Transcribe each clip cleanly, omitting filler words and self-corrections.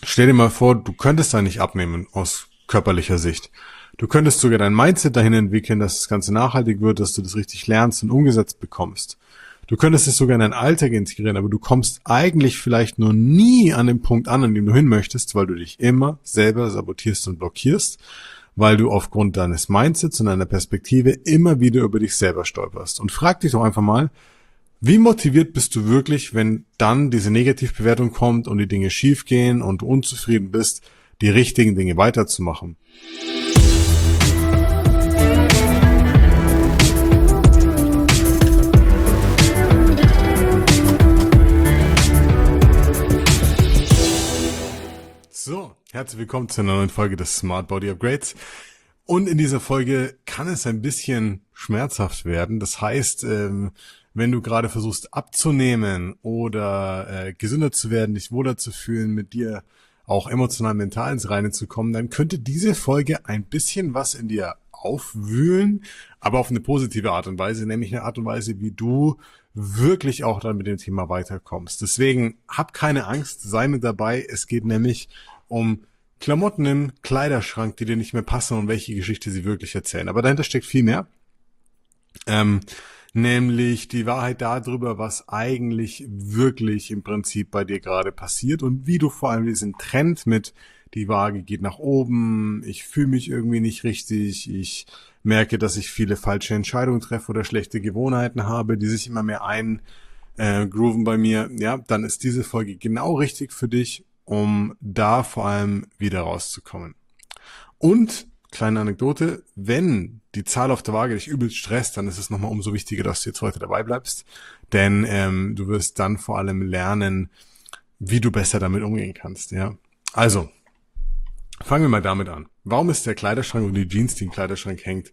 Stell dir mal vor, du könntest da nicht abnehmen aus körperlicher Sicht. Du könntest sogar dein Mindset dahin entwickeln, dass das Ganze nachhaltig wird, dass du das richtig lernst und umgesetzt bekommst. Du könntest es sogar in deinen Alltag integrieren, aber du kommst eigentlich vielleicht nur nie an den Punkt an dem du hin möchtest, weil du dich immer selber sabotierst und blockierst, weil du aufgrund deines Mindsets und deiner Perspektive immer wieder über dich selber stolperst. Und frag dich doch einfach mal, wie motiviert bist du wirklich, wenn dann diese Negativbewertung kommt und die Dinge schief gehen und du unzufrieden bist, die richtigen Dinge weiterzumachen? So, herzlich willkommen zu einer neuen Folge des Smart Body Upgrades. Und in dieser Folge kann es ein bisschen schmerzhaft werden. Das heißt, wenn du gerade versuchst abzunehmen oder gesünder zu werden, dich wohler zu fühlen, mit dir auch emotional mental ins Reine zu kommen, dann könnte diese Folge ein bisschen was in dir aufwühlen, aber auf eine positive Art und Weise, nämlich eine Art und Weise, wie du wirklich auch dann mit dem Thema weiterkommst. Deswegen hab keine Angst, sei mit dabei. Es geht nämlich um Klamotten im Kleiderschrank, die dir nicht mehr passen und welche Geschichte sie wirklich erzählen. Aber dahinter steckt viel mehr. Nämlich die Wahrheit darüber, was eigentlich wirklich im Prinzip bei dir gerade passiert und wie du vor allem diesen Trend mit die Waage geht nach oben, ich fühle mich irgendwie nicht richtig, ich merke, dass ich viele falsche Entscheidungen treffe oder schlechte Gewohnheiten habe, die sich immer mehr eingrooven bei mir, ja, dann ist diese Folge genau richtig für dich, um da vor allem wieder rauszukommen. Und, kleine Anekdote, wenn die Zahl auf der Waage dich übelst stresst, dann ist es nochmal umso wichtiger, dass du jetzt heute dabei bleibst, denn du wirst dann vor allem lernen, wie du besser damit umgehen kannst, ja. Also, fangen wir mal damit an. Warum ist der Kleiderschrank und die Jeans, die im Kleiderschrank hängt,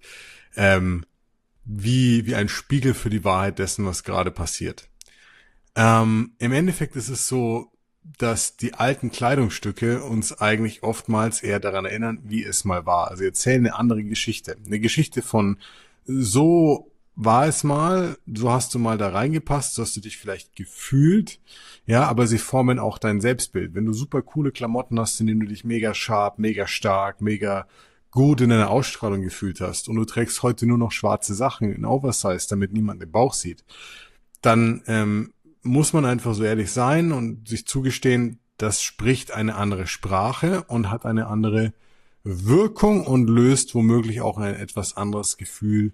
wie ein Spiegel für die Wahrheit dessen, was gerade passiert? Im Endeffekt ist es so, dass die alten Kleidungsstücke uns eigentlich oftmals eher daran erinnern, wie es mal war. Also erzählen eine andere Geschichte. Eine Geschichte von so war es mal, so hast du mal da reingepasst, so hast du dich vielleicht gefühlt, ja, aber sie formen auch dein Selbstbild. Wenn du super coole Klamotten hast, in denen du dich mega sharp, mega stark, mega gut in deiner Ausstrahlung gefühlt hast und du trägst heute nur noch schwarze Sachen in Oversize, damit niemand den Bauch sieht, dann muss man einfach so ehrlich sein und sich zugestehen, das spricht eine andere Sprache und hat eine andere Wirkung und löst womöglich auch ein etwas anderes Gefühl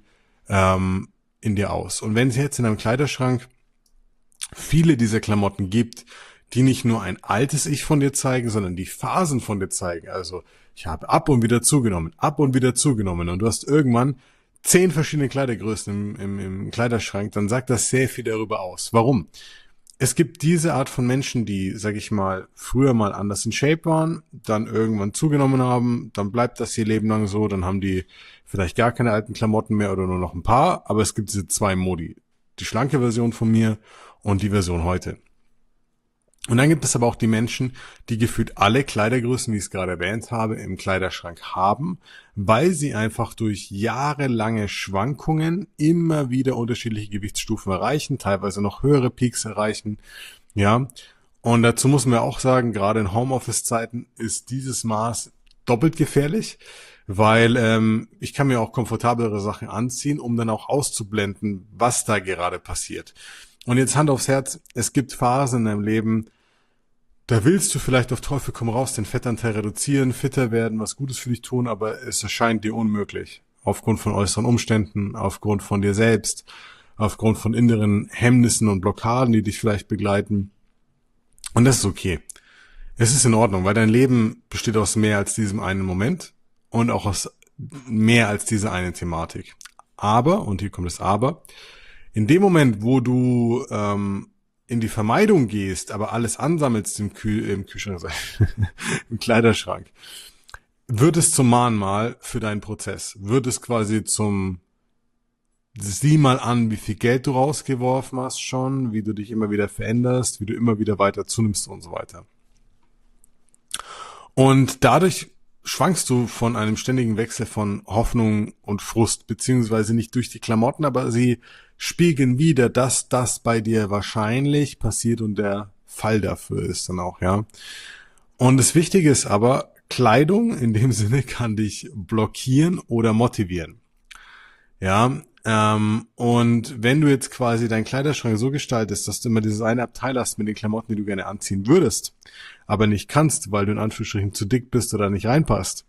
in dir aus. Und wenn es jetzt in einem Kleiderschrank viele dieser Klamotten gibt, die nicht nur ein altes Ich von dir zeigen, sondern die Phasen von dir zeigen, also ich habe ab und wieder zugenommen und du hast irgendwann 10 verschiedene Kleidergrößen im Kleiderschrank, dann sagt das sehr viel darüber aus. Warum? Es gibt diese Art von Menschen, die, sag ich mal, früher mal anders in Shape waren, dann irgendwann zugenommen haben, dann bleibt das ihr Leben lang so, dann haben die vielleicht gar keine alten Klamotten mehr oder nur noch ein paar, aber es gibt diese 2 Modi. Die schlanke Version von mir und die Version heute. Und dann gibt es aber auch die Menschen, die gefühlt alle Kleidergrößen, wie ich es gerade erwähnt habe, im Kleiderschrank haben, weil sie einfach durch jahrelange Schwankungen immer wieder unterschiedliche Gewichtsstufen erreichen, teilweise noch höhere Peaks erreichen, ja. Und dazu muss man auch sagen, gerade in Homeoffice-Zeiten ist dieses Maß doppelt gefährlich, weil ich kann mir auch komfortablere Sachen anziehen, um dann auch auszublenden, was da gerade passiert. Und jetzt Hand aufs Herz, es gibt Phasen in deinem Leben, da willst du vielleicht auf Teufel komm raus den Fettanteil reduzieren, fitter werden, was Gutes für dich tun, aber es erscheint dir unmöglich. Aufgrund von äußeren Umständen, aufgrund von dir selbst, aufgrund von inneren Hemmnissen und Blockaden, die dich vielleicht begleiten. Und das ist okay. Es ist in Ordnung, weil dein Leben besteht aus mehr als diesem einen Moment und auch aus mehr als dieser eine Thematik. Aber, und hier kommt das Aber, in dem Moment, wo du in die Vermeidung gehst, aber alles ansammelst im Kühlschrank, im Kleiderschrank, wird es zum Mahnmal für deinen Prozess. Wird es quasi zum sieh mal an, wie viel Geld du rausgeworfen hast schon, wie du dich immer wieder veränderst, wie du immer wieder weiter zunimmst und so weiter. Und dadurch schwankst du von einem ständigen Wechsel von Hoffnung und Frust, beziehungsweise nicht durch die Klamotten, aber sie spiegeln wieder, dass das bei dir wahrscheinlich passiert und der Fall dafür ist dann auch, ja. Und das Wichtige ist aber, Kleidung in dem Sinne kann dich blockieren oder motivieren. Ja, und wenn du jetzt quasi deinen Kleiderschrank so gestaltest, dass du immer dieses eine Abteil hast mit den Klamotten, die du gerne anziehen würdest, aber nicht kannst, weil du in Anführungsstrichen zu dick bist oder nicht reinpasst,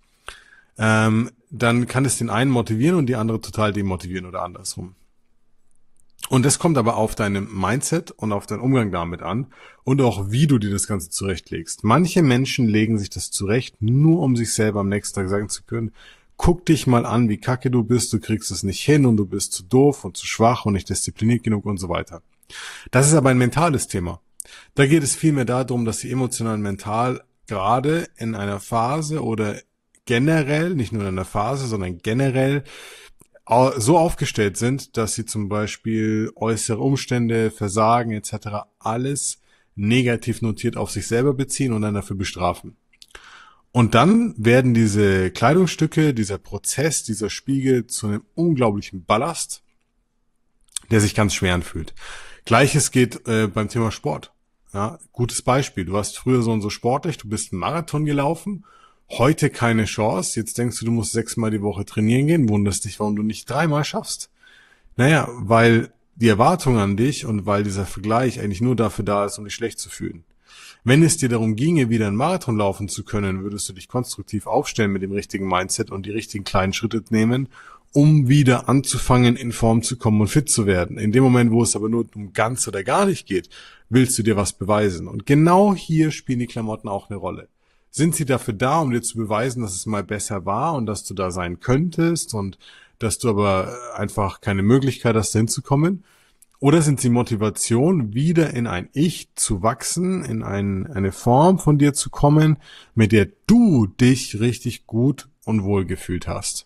dann kann es den einen motivieren und die andere total demotivieren oder andersrum. Und das kommt aber auf deinem Mindset und auf deinen Umgang damit an und auch wie du dir das Ganze zurechtlegst. Manche Menschen legen sich das zurecht, nur um sich selber am nächsten Tag sagen zu können, guck dich mal an, wie kacke du bist, du kriegst es nicht hin und du bist zu doof und zu schwach und nicht diszipliniert genug und so weiter. Das ist aber ein mentales Thema. Da geht es vielmehr darum, dass sie emotional und mental gerade in einer Phase oder generell, nicht nur in einer Phase, sondern generell so aufgestellt sind, dass sie zum Beispiel äußere Umstände, Versagen etc. alles negativ notiert auf sich selber beziehen und dann dafür bestrafen. Und dann werden diese Kleidungsstücke, dieser Prozess, dieser Spiegel zu einem unglaublichen Ballast, der sich ganz schwer anfühlt. Gleiches geht beim Thema Sport. Ja, gutes Beispiel. Du warst früher so und so sportlich, du bist einen Marathon gelaufen, heute keine Chance. Jetzt denkst du, du musst 6-mal die Woche trainieren gehen, wunderst dich, warum du nicht 3-mal schaffst. Naja, weil die Erwartung an dich und weil dieser Vergleich eigentlich nur dafür da ist, um dich schlecht zu fühlen. Wenn es dir darum ginge, wieder einen Marathon laufen zu können, würdest du dich konstruktiv aufstellen mit dem richtigen Mindset und die richtigen kleinen Schritte nehmen, um wieder anzufangen, in Form zu kommen und fit zu werden. In dem Moment, wo es aber nur um ganz oder gar nicht geht, willst du dir was beweisen. Und genau hier spielen die Klamotten auch eine Rolle. Sind sie dafür da, um dir zu beweisen, dass es mal besser war und dass du da sein könntest und dass du aber einfach keine Möglichkeit hast, hinzukommen? Oder sind sie Motivation, wieder in ein Ich zu wachsen, in eine Form von dir zu kommen, mit der du dich richtig gut und wohl gefühlt hast?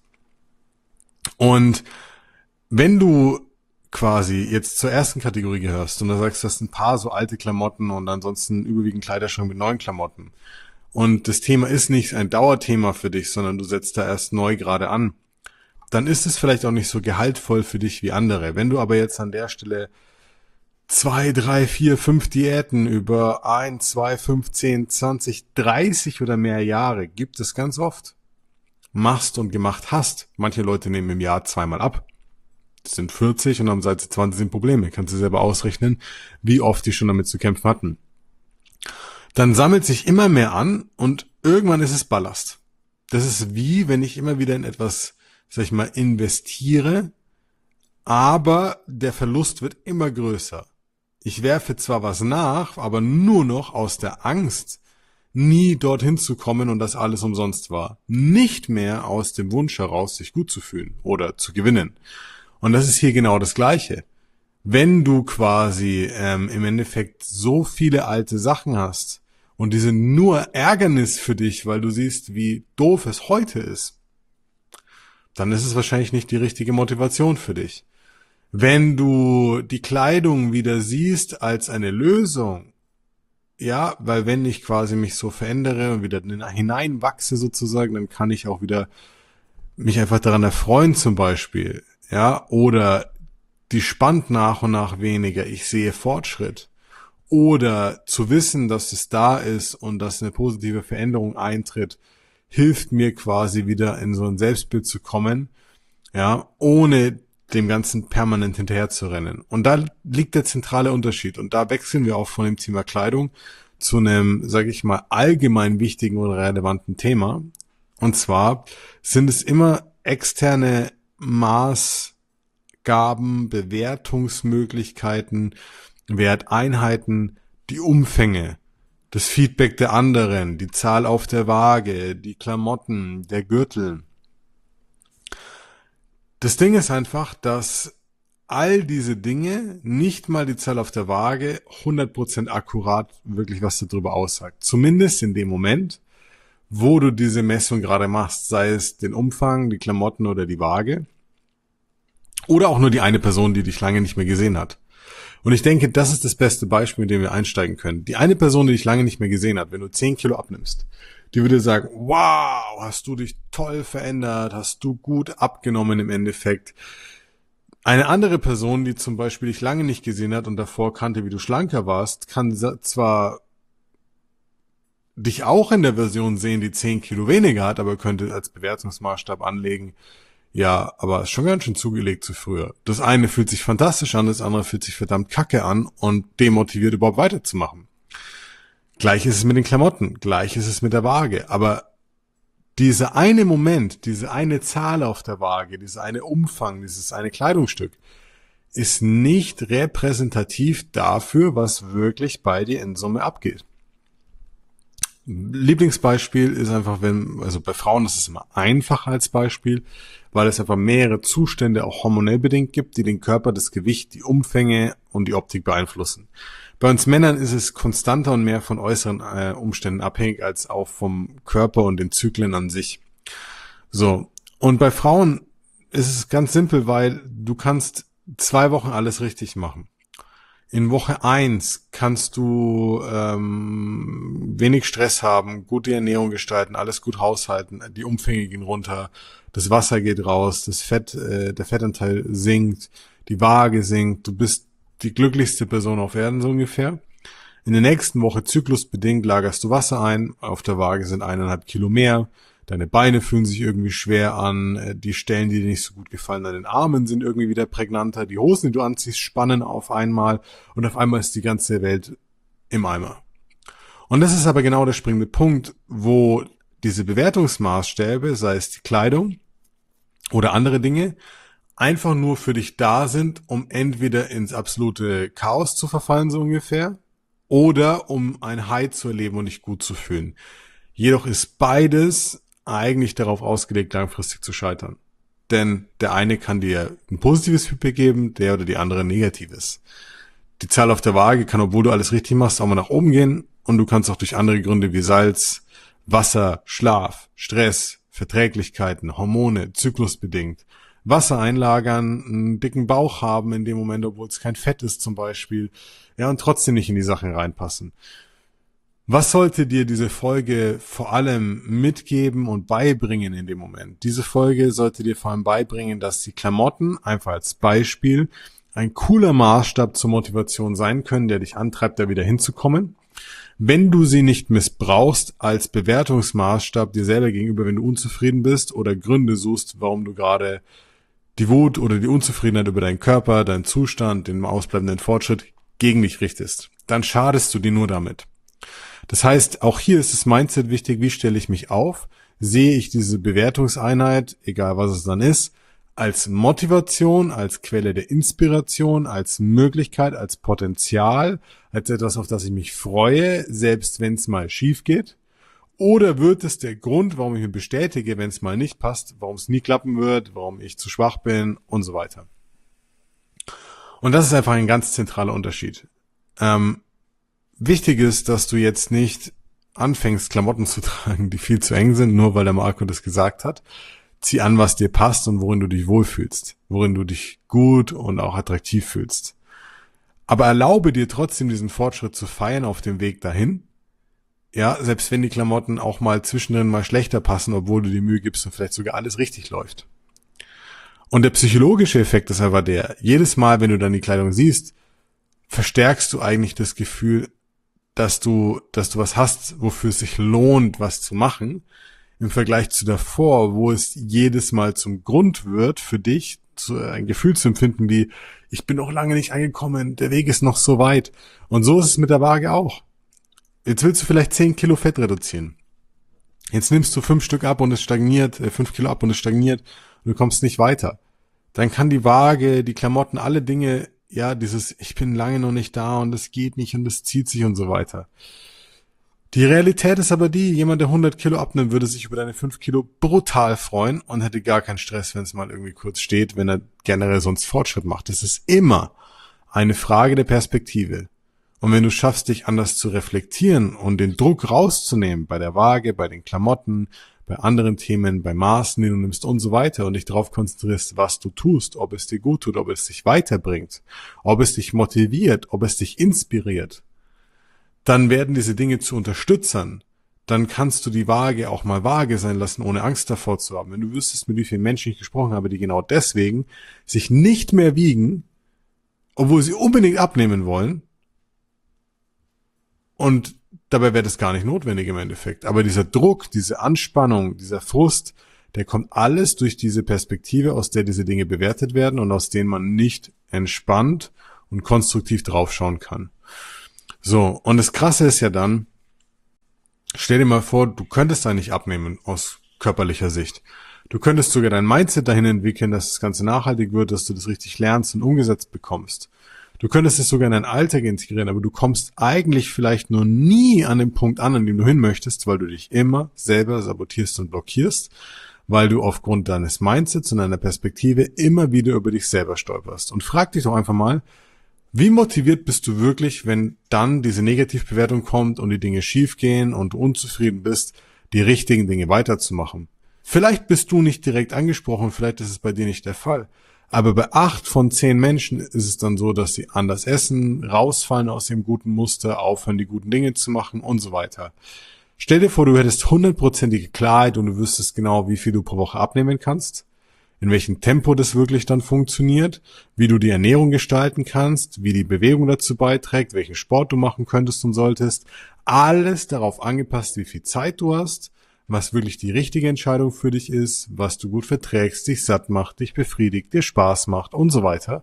Und wenn du quasi jetzt zur ersten Kategorie gehörst und da sagst, du hast ein paar so alte Klamotten und ansonsten überwiegend Kleiderschrank mit neuen Klamotten und das Thema ist nicht ein Dauerthema für dich, sondern du setzt da erst neu gerade an, dann ist es vielleicht auch nicht so gehaltvoll für dich wie andere. Wenn du aber jetzt an der Stelle 2, 3, 4, 5 Diäten über 1, 2, 5, 10, 20, 30 oder mehr Jahre, gibt es ganz oft, machst und gemacht hast. Manche Leute nehmen im Jahr 2-mal ab. Das sind 40 und am Seite 20 sind Probleme. Kannst du selber ausrechnen, wie oft die schon damit zu kämpfen hatten. Dann sammelt sich immer mehr an und irgendwann ist es Ballast. Das ist wie, wenn ich immer wieder in etwas, sag ich mal, investiere, aber der Verlust wird immer größer. Ich werfe zwar was nach, aber nur noch aus der Angst, nie dorthin zu kommen und dass alles umsonst war. Nicht mehr aus dem Wunsch heraus, sich gut zu fühlen oder zu gewinnen. Und das ist hier genau das Gleiche. Wenn du quasi im Endeffekt so viele alte Sachen hast und die sind nur Ärgernis für dich, weil du siehst, wie doof es heute ist, dann ist es wahrscheinlich nicht die richtige Motivation für dich. Wenn du die Kleidung wieder siehst als eine Lösung, ja, weil wenn ich quasi mich so verändere und wieder hineinwachse sozusagen, dann kann ich auch wieder mich einfach daran erfreuen zum Beispiel, ja, oder die spannt nach und nach weniger, ich sehe Fortschritt. Oder zu wissen, dass es da ist und dass eine positive Veränderung eintritt, hilft mir quasi wieder in so ein Selbstbild zu kommen, ja, ohne dem Ganzen permanent hinterher zu rennen. Und da liegt der zentrale Unterschied. Und da wechseln wir auch von dem Thema Kleidung zu einem, sage ich mal, allgemein wichtigen und relevanten Thema. Und zwar sind es immer externe Maßgaben, Bewertungsmöglichkeiten, Werteinheiten, die Umfänge, das Feedback der anderen, die Zahl auf der Waage, die Klamotten, der Gürtel. Das Ding ist einfach, dass all diese Dinge, nicht mal die Zahl auf der Waage, 100% akkurat wirklich was darüber aussagt. Zumindest in dem Moment, wo du diese Messung gerade machst, sei es den Umfang, die Klamotten oder die Waage. Oder auch nur die eine Person, die dich lange nicht mehr gesehen hat. Und ich denke, das ist das beste Beispiel, mit dem wir einsteigen können. Die eine Person, die dich lange nicht mehr gesehen hat, wenn du 10 Kilo abnimmst, die würde sagen, wow, hast du dich toll verändert, hast du gut abgenommen im Endeffekt. Eine andere Person, die zum Beispiel dich lange nicht gesehen hat und davor kannte, wie du schlanker warst, kann zwar dich auch in der Version sehen, die 10 Kilo weniger hat, aber könnte als Bewertungsmaßstab anlegen, ja, aber ist schon ganz schön zugelegt zu früher. Das eine fühlt sich fantastisch an, das andere fühlt sich verdammt kacke an und demotiviert überhaupt weiterzumachen. Gleich ist es mit den Klamotten, gleich ist es mit der Waage, aber dieser eine Moment, diese eine Zahl auf der Waage, dieser eine Umfang, dieses eine Kleidungsstück ist nicht repräsentativ dafür, was wirklich bei dir in Summe abgeht. Lieblingsbeispiel ist einfach, also bei Frauen ist es immer einfacher als Beispiel, weil es einfach mehrere Zustände auch hormonell bedingt gibt, die den Körper, das Gewicht, die Umfänge und die Optik beeinflussen. Bei uns Männern ist es konstanter und mehr von äußeren Umständen abhängig als auch vom Körper und den Zyklen an sich. So. Und bei Frauen ist es ganz simpel, weil du kannst 2 Wochen alles richtig machen. In Woche 1 kannst du wenig Stress haben, gute Ernährung gestalten, alles gut haushalten, die Umfänge gehen runter, das Wasser geht raus, der Fettanteil sinkt, die Waage sinkt, du bist die glücklichste Person auf Erden so ungefähr. In der nächsten Woche zyklusbedingt lagerst du Wasser ein, auf der Waage sind 1,5 Kilo mehr, deine Beine fühlen sich irgendwie schwer an, die Stellen, die dir nicht so gut gefallen an den Armen sind irgendwie wieder prägnanter, die Hosen, die du anziehst, spannen auf einmal und auf einmal ist die ganze Welt im Eimer. Und das ist aber genau der springende Punkt, wo diese Bewertungsmaßstäbe, sei es die Kleidung oder andere Dinge, einfach nur für dich da sind, um entweder ins absolute Chaos zu verfallen, so ungefähr, oder um ein High zu erleben und dich gut zu fühlen. Jedoch ist beides eigentlich darauf ausgelegt, langfristig zu scheitern. Denn der eine kann dir ein positives Feedback geben, der oder die andere ein negatives. Die Zahl auf der Waage kann, obwohl du alles richtig machst, auch mal nach oben gehen und du kannst auch durch andere Gründe wie Salz, Wasser, Schlaf, Stress, Verträglichkeiten, Hormone, zyklusbedingt, Wasser einlagern, einen dicken Bauch haben in dem Moment, obwohl es kein Fett ist zum Beispiel, ja, und trotzdem nicht in die Sachen reinpassen. Was sollte dir diese Folge vor allem mitgeben und beibringen in dem Moment? Diese Folge sollte dir vor allem beibringen, dass die Klamotten, einfach als Beispiel, ein cooler Maßstab zur Motivation sein können, der dich antreibt, da wieder hinzukommen. Wenn du sie nicht missbrauchst als Bewertungsmaßstab dir selber gegenüber, wenn du unzufrieden bist oder Gründe suchst, warum du gerade die Wut oder die Unzufriedenheit über deinen Körper, deinen Zustand, den ausbleibenden Fortschritt gegen dich richtest, dann schadest du dir nur damit. Das heißt, auch hier ist das Mindset wichtig, wie stelle ich mich auf? Sehe ich diese Bewertungseinheit, egal was es dann ist, als Motivation, als Quelle der Inspiration, als Möglichkeit, als Potenzial, als etwas, auf das ich mich freue, selbst wenn es mal schief geht? Oder wird es der Grund, warum ich mich bestätige, wenn es mal nicht passt, warum es nie klappen wird, warum ich zu schwach bin und so weiter? Und das ist einfach ein ganz zentraler Unterschied. Wichtig ist, dass du jetzt nicht anfängst, Klamotten zu tragen, die viel zu eng sind, nur weil der Marco das gesagt hat. Zieh an, was dir passt und worin du dich wohlfühlst, worin du dich gut und auch attraktiv fühlst. Aber erlaube dir trotzdem, diesen Fortschritt zu feiern auf dem Weg dahin. Ja, selbst wenn die Klamotten auch mal zwischendrin mal schlechter passen, obwohl du dir Mühe gibst und vielleicht sogar alles richtig läuft. Und der psychologische Effekt ist aber der, jedes Mal, wenn du dann die Kleidung siehst, verstärkst du eigentlich das Gefühl, dass du was hast, wofür es sich lohnt, was zu machen, im Vergleich zu davor, wo es jedes Mal zum Grund wird für dich, ein Gefühl zu empfinden wie, ich bin noch lange nicht angekommen, der Weg ist noch so weit. Und so ist es mit der Waage auch. Jetzt willst du vielleicht 10 Kilo Fett reduzieren. Jetzt nimmst du 5 Stück ab und es stagniert, 5 Kilo ab und es stagniert und du kommst nicht weiter. Dann kann die Waage, die Klamotten, alle Dinge, ja, ich bin lange noch nicht da und es geht nicht und es zieht sich und so weiter. Die Realität ist aber die, jemand, der 100 Kilo abnimmt, würde sich über deine 5 Kilo brutal freuen und hätte gar keinen Stress, wenn es mal irgendwie kurz steht, wenn er generell sonst Fortschritt macht. Es ist immer eine Frage der Perspektive. Und wenn du schaffst, dich anders zu reflektieren und den Druck rauszunehmen bei der Waage, bei den Klamotten, bei anderen Themen, bei Maßen, die du nimmst und so weiter und dich darauf konzentrierst, was du tust, ob es dir gut tut, ob es dich weiterbringt, ob es dich motiviert, ob es dich inspiriert, dann werden diese Dinge zu Unterstützern. Dann kannst du die Waage auch mal Waage sein lassen, ohne Angst davor zu haben. Wenn du wüsstest, mit wie vielen Menschen ich gesprochen habe, die genau deswegen sich nicht mehr wiegen, obwohl sie unbedingt abnehmen wollen, und Dabei wäre das gar nicht notwendig im Endeffekt. Aber dieser Druck, diese Anspannung, dieser Frust, der kommt alles durch diese Perspektive, aus der diese Dinge bewertet werden und aus denen man nicht entspannt und konstruktiv draufschauen kann. So, und das Krasse ist ja dann, stell dir mal vor, du könntest da nicht abnehmen aus körperlicher Sicht. Du könntest sogar dein Mindset dahin entwickeln, dass das Ganze nachhaltig wird, dass du das richtig lernst und umgesetzt bekommst. Du könntest es sogar in deinen Alltag integrieren, aber du kommst eigentlich vielleicht nur nie an den Punkt an dem du hin möchtest, weil du dich immer selber sabotierst und blockierst, weil du aufgrund deines Mindsets und deiner Perspektive immer wieder über dich selber stolperst. Und frag dich doch einfach mal, wie motiviert bist du wirklich, wenn dann diese Negativbewertung kommt und die Dinge schief gehen und du unzufrieden bist, die richtigen Dinge weiterzumachen? Vielleicht bist du nicht direkt angesprochen, vielleicht ist es bei dir nicht der Fall. Aber bei 8 von 10 Menschen ist es dann so, dass sie anders essen, rausfallen aus dem guten Muster, aufhören, die guten Dinge zu machen und so weiter. Stell dir vor, du hättest 100%ige Klarheit und du wüsstest genau, wie viel du pro Woche abnehmen kannst, in welchem Tempo das wirklich dann funktioniert, wie du die Ernährung gestalten kannst, wie die Bewegung dazu beiträgt, welchen Sport du machen könntest und solltest. Alles darauf angepasst, wie viel Zeit du hast, was wirklich die richtige Entscheidung für dich ist, was du gut verträgst, dich satt macht, dich befriedigt, dir Spaß macht und so weiter.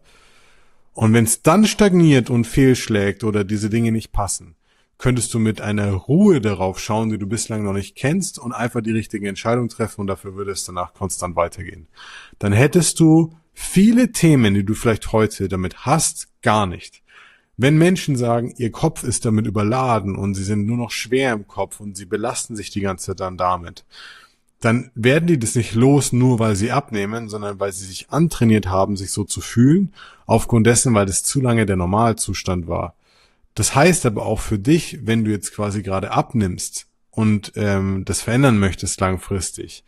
Und wenn es dann stagniert und fehlschlägt oder diese Dinge nicht passen, könntest du mit einer Ruhe darauf schauen, die du bislang noch nicht kennst und einfach die richtige Entscheidung treffen und dafür würde es danach konstant weitergehen. Dann hättest du viele Themen, die du vielleicht heute damit hast, gar nicht. Wenn Menschen sagen, ihr Kopf ist damit überladen und sie sind nur noch schwer im Kopf und sie belasten sich die ganze Zeit dann damit, dann werden die das nicht los, nur weil sie abnehmen, sondern weil sie sich antrainiert haben, sich so zu fühlen, aufgrund dessen, weil das zu lange der Normalzustand war. Das heißt aber auch für dich, wenn du jetzt quasi gerade abnimmst und das verändern möchtest langfristig,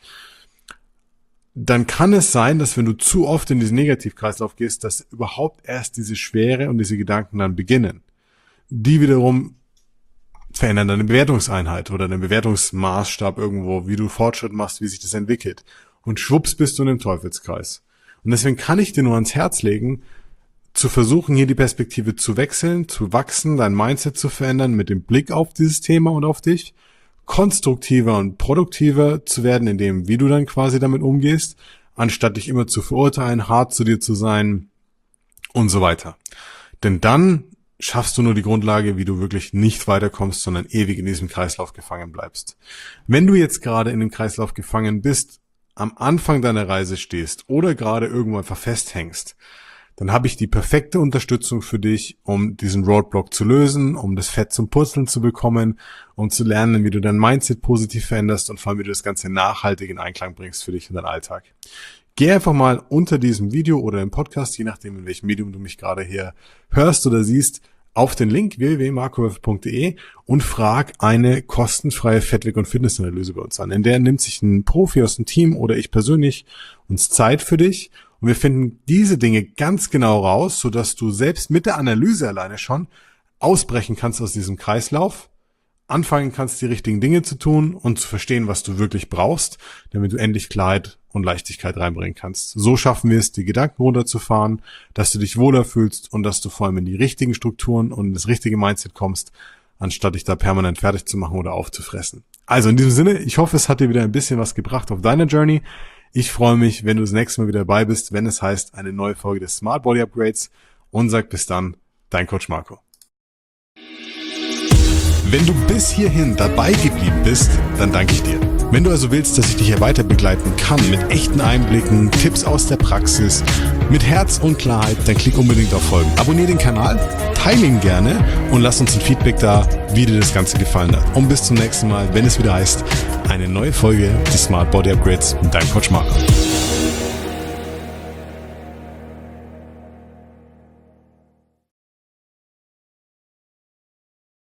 dann kann es sein, dass wenn du zu oft in diesen Negativkreislauf gehst, dass überhaupt erst diese Schwere und diese Gedanken dann beginnen. Die wiederum verändern deine Bewertungseinheit oder deinen Bewertungsmaßstab irgendwo, wie du Fortschritt machst, wie sich das entwickelt. Und schwupps bist du in dem Teufelskreis. Und deswegen kann ich dir nur ans Herz legen, zu versuchen, hier die Perspektive zu wechseln, zu wachsen, dein Mindset zu verändern mit dem Blick auf dieses Thema und auf dich, konstruktiver und produktiver zu werden in dem, wie du dann quasi damit umgehst, anstatt dich immer zu verurteilen, hart zu dir zu sein und so weiter. Denn dann schaffst du nur die Grundlage, wie du wirklich nicht weiterkommst, sondern ewig in diesem Kreislauf gefangen bleibst. Wenn du jetzt gerade in dem Kreislauf gefangen bist, am Anfang deiner Reise stehst oder gerade irgendwo einfach festhängst, dann habe ich die perfekte Unterstützung für dich, um diesen Roadblock zu lösen, um das Fett zum Purzeln zu bekommen, um zu lernen, wie du dein Mindset positiv veränderst und vor allem, wie du das Ganze nachhaltig in Einklang bringst für dich und deinen Alltag. Geh einfach mal unter diesem Video oder im Podcast, je nachdem, in welchem Medium du mich gerade hier hörst oder siehst, auf den Link www.markowölfe.de und frag eine kostenfreie Fettweg- und Fitnessanalyse bei uns an. In der nimmt sich ein Profi aus dem Team oder ich persönlich uns Zeit für dich. Und wir finden diese Dinge ganz genau raus, sodass du selbst mit der Analyse alleine schon ausbrechen kannst aus diesem Kreislauf, anfangen kannst, die richtigen Dinge zu tun und zu verstehen, was du wirklich brauchst, damit du endlich Klarheit und Leichtigkeit reinbringen kannst. So schaffen wir es, die Gedanken runterzufahren, dass du dich wohler fühlst und dass du vor allem in die richtigen Strukturen und in das richtige Mindset kommst, anstatt dich da permanent fertig zu machen oder aufzufressen. Also in diesem Sinne, ich hoffe, es hat dir wieder ein bisschen was gebracht auf deiner Journey. Ich freue mich, wenn du das nächste Mal wieder dabei bist, wenn es heißt, eine neue Folge des Smart Body Upgrades und sag bis dann, dein Coach Marco. Wenn du bis hierhin dabei geblieben bist, dann danke ich dir. Wenn du also willst, dass ich dich hier weiter begleiten kann mit echten Einblicken, Tipps aus der Praxis, mit Herz und Klarheit, dann klick unbedingt auf Folgen. Abonnier den Kanal, teile ihn gerne und lass uns ein Feedback da, wie dir das Ganze gefallen hat. Und bis zum nächsten Mal, wenn es wieder heißt, eine neue Folge des Smart Body Upgrades mit deinem Coach Marco.